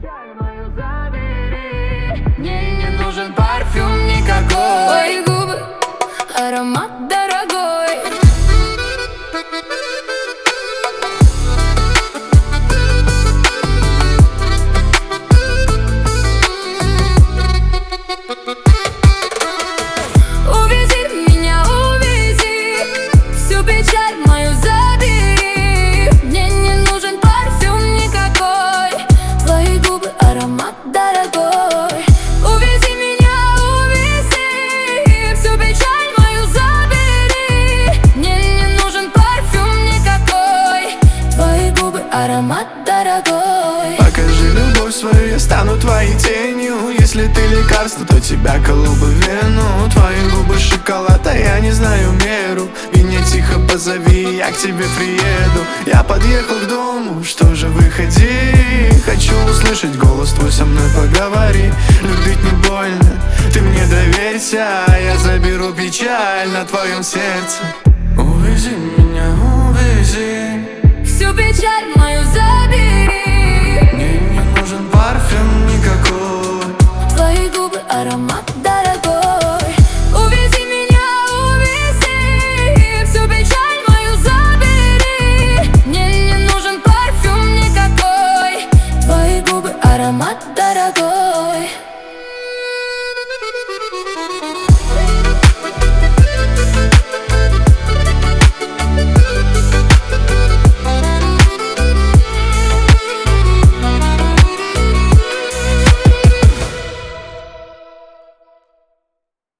печаль мою забери. Мне не нужен парфюм никакой. Твои губы, аромат дорогой. Увези меня, увези, всю печаль мою забери. Мне не нужен парфюм никакой. Твои губы, аромат дорогой. Увези меня, увези, всю печаль мою забери. Мне не нужен парфюм никакой. Твои губы, аромат дорогой. Покажи любовь свою, я стану твоей тенью. Если ты лекарство, то тебя колол бы вену. Твои губы шоколад, а я не знаю меру. Меня тихо позови, я к тебе приеду. Я подъехал к дому, что же выходи. Хочу услышать голос твой, со мной поговори. Любить не больно, ты мне доверься, а я заберу печаль на твоем сердце. Увези меня.